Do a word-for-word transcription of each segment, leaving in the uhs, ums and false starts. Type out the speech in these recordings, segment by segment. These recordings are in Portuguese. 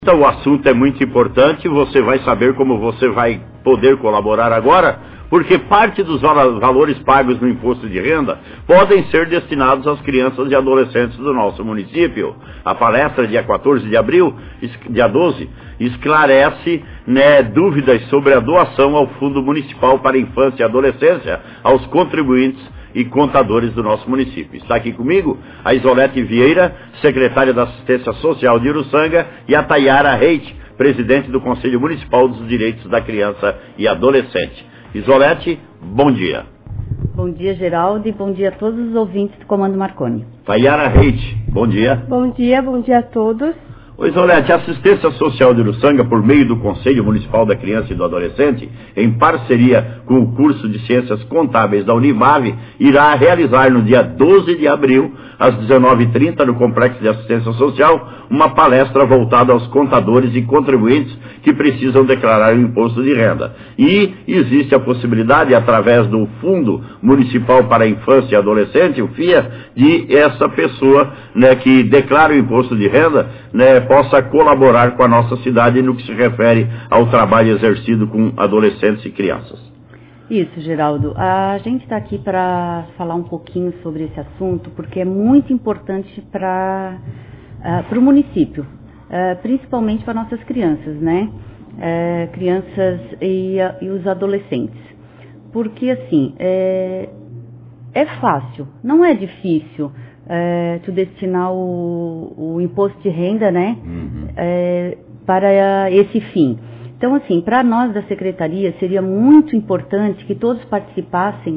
Então, o assunto é muito importante, você vai saber como você vai poder colaborar agora, porque parte dos valores pagos no imposto de renda podem ser destinados às crianças e adolescentes do nosso município. A palestra, dia quatorze de abril, dia doze, esclarece né, dúvidas sobre a doação ao Fundo Municipal para a Infância e Adolescência aos contribuintes e contadores do nosso município. Está aqui comigo a Isolete Vieira, secretária da Assistência Social de Uruçanga, e a Tayara Reit, presidente do Conselho Municipal dos Direitos da Criança e Adolescente. Isolete, bom dia. Bom dia, Geraldo, e bom dia a todos os ouvintes do Comando Marconi. Tayara Reit, bom dia. Bom dia, bom dia a todos. Oi, Isolete, a Assistência Social de Uruçanga, por meio do Conselho Municipal da Criança e do Adolescente, em parceria com o curso de Ciências Contábeis da Unibave, irá realizar no dia doze de abril, às dezenove e trinta, no Complexo de Assistência Social, uma palestra voltada aos contadores e contribuintes que precisam declarar o imposto de renda. E existe a possibilidade, através do Fundo Municipal para a Infância e Adolescente, o FIA, de essa pessoa né, que declara o imposto de renda, né, possa colaborar com a nossa cidade no que se refere ao trabalho exercido com adolescentes e crianças. Isso, Geraldo. A gente está aqui para falar um pouquinho sobre esse assunto, porque é muito importante para uh, o município, uh, principalmente para nossas crianças, né? Uh, crianças e, uh, e os adolescentes. Porque, assim, é, é fácil, não é difícil é, tu destinar o, o imposto de renda, né, uhum. é, para esse fim. Então, assim, para nós da Secretaria seria muito importante que todos participassem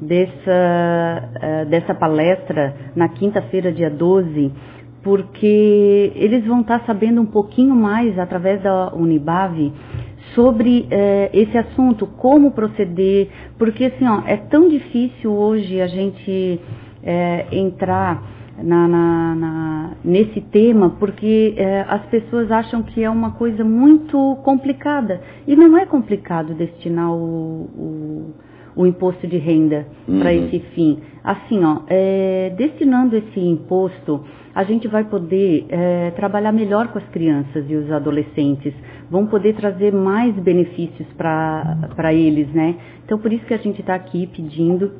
dessa, uh, dessa palestra na quinta-feira, dia doze, porque eles vão estar sabendo um pouquinho mais, através da Unibave, sobre uh, esse assunto, como proceder, porque, assim, ó, é tão difícil hoje a gente uh, entrar Na, na, na, nesse tema, porque eh, as pessoas acham que é uma coisa muito complicada, e não é complicado destinar o, o, o imposto de renda uhum. para esse fim. Assim, ó, eh, destinando esse imposto, a gente vai poder eh, trabalhar melhor com as crianças e os adolescentes, vão poder trazer mais benefícios para eles, né? Então, por isso que a gente está aqui pedindo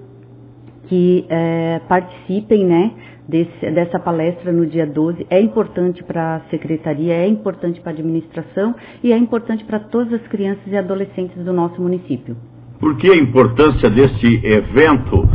que eh, participem, né, desse, dessa palestra no dia doze. É importante para a Secretaria, é importante para a administração e é importante para todas as crianças e adolescentes do nosso município. Por que a importância deste evento,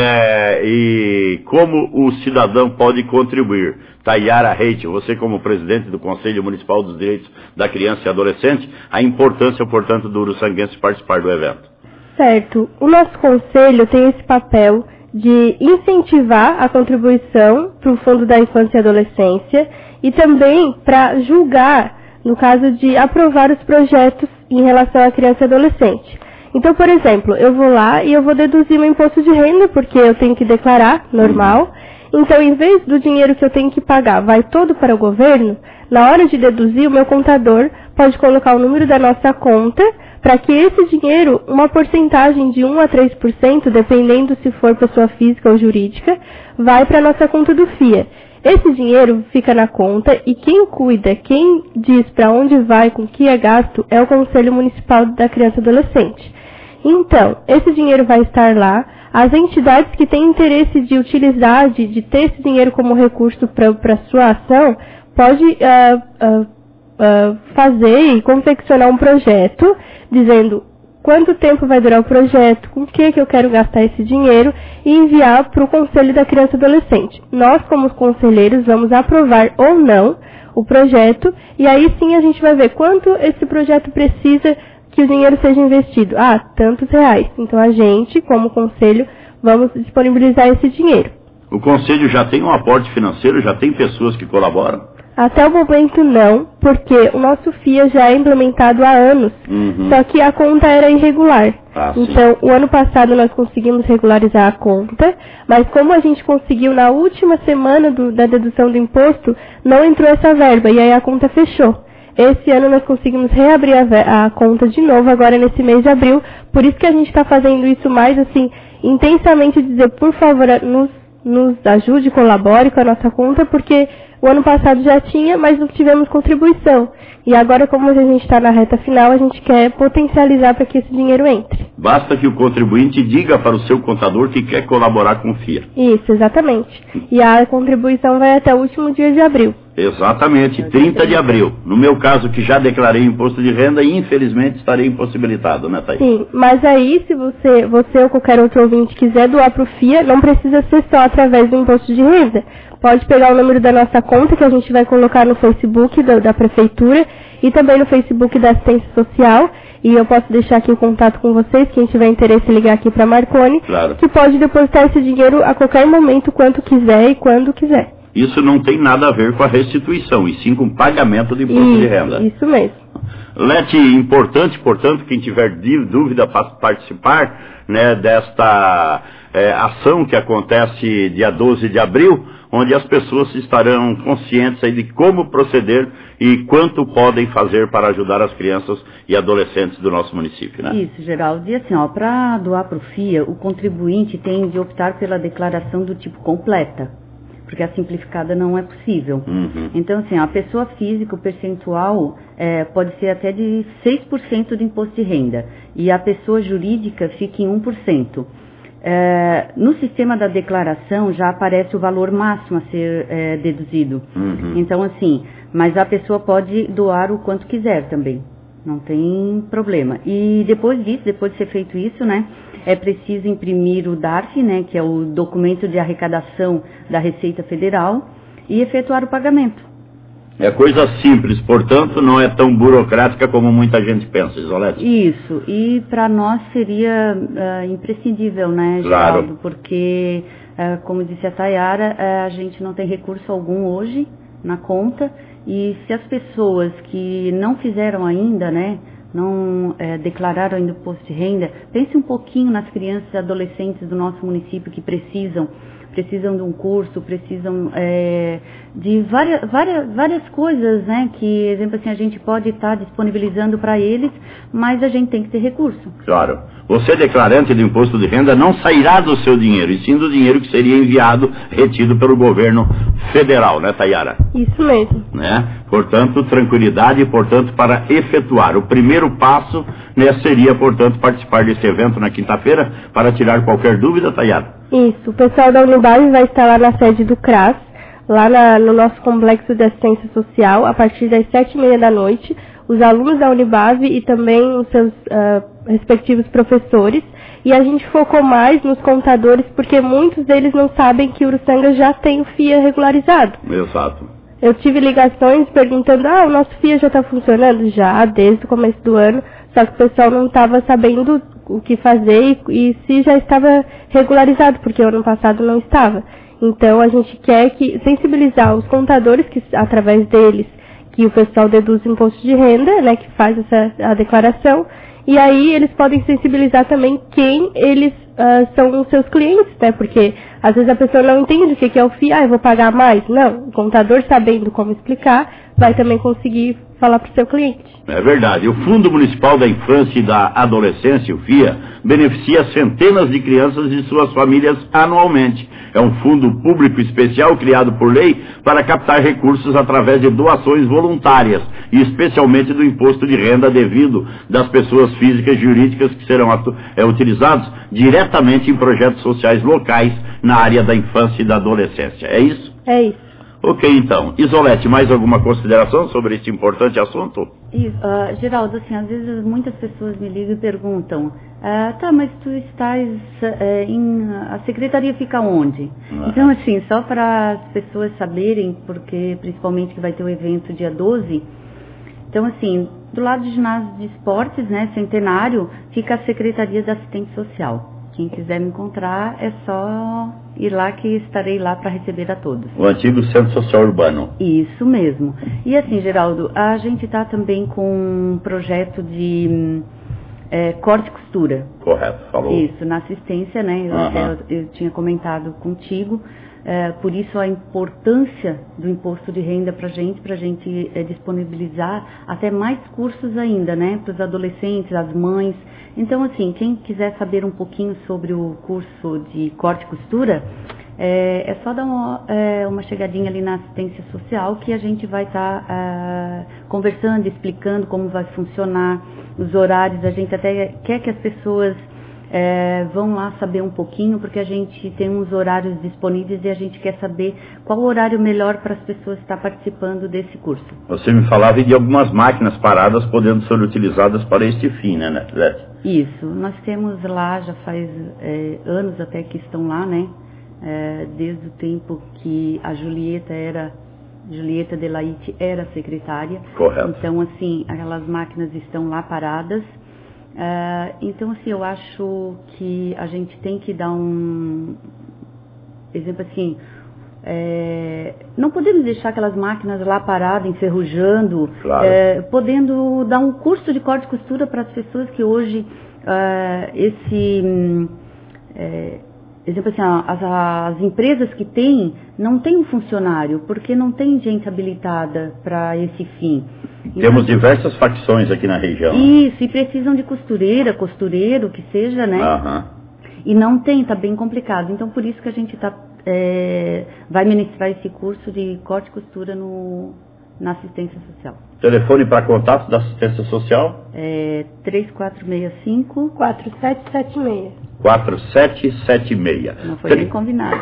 né, e como o cidadão pode contribuir? Tayara Reit, você como presidente do Conselho Municipal dos Direitos da Criança e Adolescente, a importância, portanto, do uruçanguense participar do evento. Certo. O nosso conselho tem esse papel de incentivar a contribuição para o Fundo da Infância e Adolescência e também para julgar, no caso de aprovar os projetos em relação à criança e adolescente. Então, por exemplo, eu vou lá e eu vou deduzir meu imposto de renda, porque eu tenho que declarar, normal. Então, em vez do dinheiro que eu tenho que pagar vai todo para o governo, na hora de deduzir, o meu contador pode colocar o número da nossa conta, para que esse dinheiro, uma porcentagem de um a três por cento, dependendo se for pessoa física ou jurídica, vai para a nossa conta do FIA. Esse dinheiro fica na conta e quem cuida, quem diz para onde vai, com que é gasto, é o Conselho Municipal da Criança e Adolescente. Então, esse dinheiro vai estar lá. As entidades que têm interesse de utilizar, de, de ter esse dinheiro como recurso para a sua ação, pode uh, uh, uh, fazer e confeccionar um projeto dizendo quanto tempo vai durar o projeto, com o que, que eu quero gastar esse dinheiro e enviar para o Conselho da Criança e Adolescente. Nós, como conselheiros, vamos aprovar ou não o projeto e aí sim a gente vai ver quanto esse projeto precisa que o dinheiro seja investido. Ah, tantos reais. Então a gente, como conselho, vamos disponibilizar esse dinheiro. O conselho já tem um aporte financeiro, já tem pessoas que colaboram? Até o momento não, porque o nosso FIA já é implementado há anos, uhum. só que a conta era irregular. Ah, então, o ano passado nós conseguimos regularizar a conta, mas como a gente conseguiu na última semana do, da dedução do imposto, não entrou essa verba e aí a conta fechou. Esse ano nós conseguimos reabrir a, a conta de novo agora nesse mês de abril, por isso que a gente está fazendo isso mais assim, intensamente, dizer por favor, nos, nos ajude, colabore com a nossa conta, porque O ano passado já tinha, mas não tivemos contribuição. E agora, como a gente está na reta final, a gente quer potencializar para que esse dinheiro entre. Basta que o contribuinte diga para o seu contador que quer colaborar com o F I A. Isso, exatamente. E a contribuição vai até o último dia de abril. Exatamente, trinta de abril. No meu caso, que já declarei imposto de renda, infelizmente estarei impossibilitado, né, Thaís? Sim, mas aí, se você, você ou qualquer outro ouvinte quiser doar para o F I A, não precisa ser só através do imposto de renda. Pode pegar o número da nossa conta, que a gente vai colocar no Facebook da, da Prefeitura e também no Facebook da Assistência Social. E eu posso deixar aqui o contato com vocês, quem tiver interesse ligar aqui para Marconi, claro, que pode depositar esse dinheiro a qualquer momento, quanto quiser e quando quiser. Isso não tem nada a ver com a restituição, e sim com o pagamento do imposto isso, de renda. Isso mesmo. Lete, importante, portanto, quem tiver dúvida para participar, né, desta é, ação que acontece dia doze de abril, onde as pessoas estarão conscientes aí de como proceder e quanto podem fazer para ajudar as crianças e adolescentes do nosso município, né? Isso, Geraldo. E assim, ó, para doar para o F I A, o contribuinte tem de optar pela declaração do tipo completa, porque a simplificada não é possível. Uhum. Então, assim, a pessoa física, o percentual é, pode ser até de seis por cento do imposto de renda, e a pessoa jurídica fica em um por cento. É, no sistema da declaração já aparece o valor máximo a ser é, deduzido. Uhum. Então, assim, mas a pessoa pode doar o quanto quiser também, não tem problema. E depois disso, depois de ser feito isso, né, é preciso imprimir o D A R F, né, que é o documento de arrecadação da Receita Federal, e efetuar o pagamento. É coisa simples, portanto, não é tão burocrática como muita gente pensa, Isolete. Isso, e para nós seria uh, imprescindível, né, Claro. Geraldo, porque, uh, como disse a Tayara, uh, a gente não tem recurso algum hoje na conta, e se as pessoas que não fizeram ainda, né, não é, declararam ainda o imposto de renda, pense um pouquinho nas crianças e adolescentes do nosso município que precisam, precisam de um curso, precisam é, de várias, várias, várias coisas, né, que, exemplo assim, a gente pode estar disponibilizando para eles, mas a gente tem que ter recurso. Claro. Você, declarante do imposto de renda, não sairá do seu dinheiro, e sim do dinheiro que seria enviado, retido pelo governo federal, né, Tayara? Isso mesmo. Né? Portanto, tranquilidade e, portanto, para efetuar. O primeiro passo, né, seria, portanto, participar desse evento na quinta-feira, para tirar qualquer dúvida, Tayara. Isso. O pessoal da Unibase vai estar lá na sede do C R A S, lá na, no nosso complexo de assistência social, a partir das sete e meia da noite. Os alunos da Unibase e também os seus uh, respectivos professores. E a gente focou mais nos contadores, porque muitos deles não sabem que Uruçanga já tem o F I A regularizado. Exato. Eu tive ligações perguntando, ah, o nosso F I A já está funcionando? Já, desde o começo do ano, só que o pessoal não estava sabendo o que fazer e, e se já estava regularizado, porque o ano passado não estava. Então a gente quer que sensibilizar os contadores, que através deles, que o pessoal deduz imposto de renda, né, que faz essa a declaração, e aí eles podem sensibilizar também quem eles uh, são os seus clientes, né, porque às vezes a pessoa não entende o que é o F I A, ah, eu vou pagar mais. Não, o contador sabendo como explicar, vai também conseguir falar para o seu cliente. É verdade. O Fundo Municipal da Infância e da Adolescência, o F I A, beneficia centenas de crianças e suas famílias anualmente. É um fundo público especial criado por lei para captar recursos através de doações voluntárias e especialmente do imposto de renda devido das pessoas físicas e jurídicas que serão é, utilizados diretamente em projetos sociais locais na área da infância e da adolescência. É isso? É isso. Ok, então. Isolete, mais alguma consideração sobre este importante assunto? Isso. Uh, Geraldo, assim, às vezes muitas pessoas me ligam e perguntam, uh, tá, mas tu estás uh, em... a secretaria fica onde? Ah. Então, assim, só para as pessoas saberem, porque principalmente que vai ter o evento dia doze, então, assim, do lado do ginásio de esportes, né, Centenário, fica a Secretaria da Assistência Social. Quem quiser me encontrar, é só ir lá que estarei lá para receber a todos. O antigo Centro Social Urbano. Isso mesmo. E assim, Geraldo, a gente está também com um projeto de é, corte e costura. Correto, falou. Isso, na assistência, né? Eu, Uhum. eu, eu tinha comentado contigo. É, por isso a importância do imposto de renda para a gente, para a gente é, disponibilizar até mais cursos ainda, né? Para os adolescentes, as mães. Então, assim, quem quiser saber um pouquinho sobre o curso de corte e costura, É, é só dar uma, é, uma chegadinha ali na assistência social que a gente vai estar tá, uh, conversando, explicando como vai funcionar, os horários. A gente até quer que as pessoas é, vão lá saber um pouquinho, porque a gente tem uns horários disponíveis e a gente quer saber qual o horário melhor para as pessoas estar participando desse curso. Você me falava de algumas máquinas paradas podendo ser utilizadas para este fim, né, Leti? Isso, nós temos lá, já faz é, anos até que estão lá, né? É, desde o tempo que a Julieta era, Julieta Delaite era secretária. Correto. Então, assim, aquelas máquinas estão lá paradas. É, então, assim, eu acho que a gente tem que dar um exemplo assim, é, não podemos deixar aquelas máquinas lá paradas, enferrujando, claro. é, podendo dar um curso de corte e costura para as pessoas que hoje, é, esse, é, exemplo assim, as, as empresas que têm, não tem um funcionário, porque não tem gente habilitada para esse fim. Temos então, diversas facções aqui na região. Isso, e precisam de costureira, costureiro, que seja, né? Aham. E não tem, tá bem complicado. Então, por isso que a gente tá, é, vai ministrar esse curso de corte e costura no, na assistência social. Telefone para contato da assistência social? É três quatro seis cinco, quatro sete sete seis. quatro sete sete seis. Não foi nem combinado.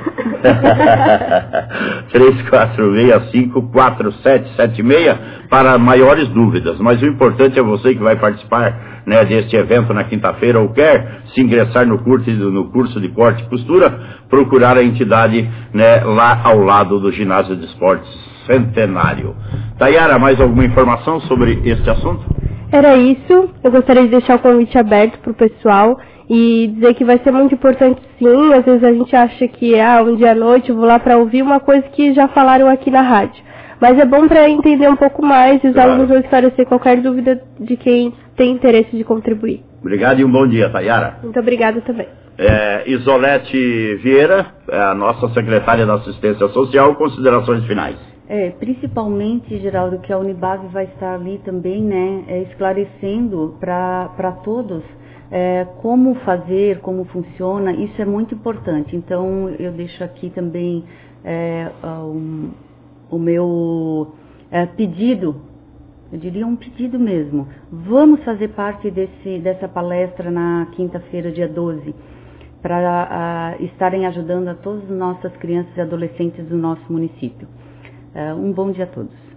três quatro seis cinco, quatro sete sete seis para maiores dúvidas. Mas o importante é você que vai participar, né, deste evento na quinta-feira ou quer se ingressar no curso, no curso de corte e costura, procurar a entidade, né, lá ao lado do Ginásio de Esportes Centenário. Tayara, mais alguma informação sobre este assunto? Era isso. Eu gostaria de deixar o convite aberto para o pessoal e dizer que vai ser muito importante, sim. Às vezes a gente acha que ah, um dia à noite eu vou lá para ouvir uma coisa que já falaram aqui na rádio. Mas é bom para entender um pouco mais e os claro. alunos vão esclarecer qualquer dúvida de quem tem interesse de contribuir. Obrigado e um bom dia, Tayara. Muito obrigada também. É, Isolete Vieira, a nossa secretária da Assistência Social, considerações finais. É, principalmente, Geraldo, que a Unibase vai estar ali também, né, é, esclarecendo para todos é, como fazer, como funciona, isso é muito importante. Então, eu deixo aqui também é, um, o meu é, pedido, eu diria um pedido mesmo. Vamos fazer parte desse, dessa palestra na quinta-feira, dia doze, para estarem ajudando a todas as nossas crianças e adolescentes do nosso município. Uh, um bom dia a todos.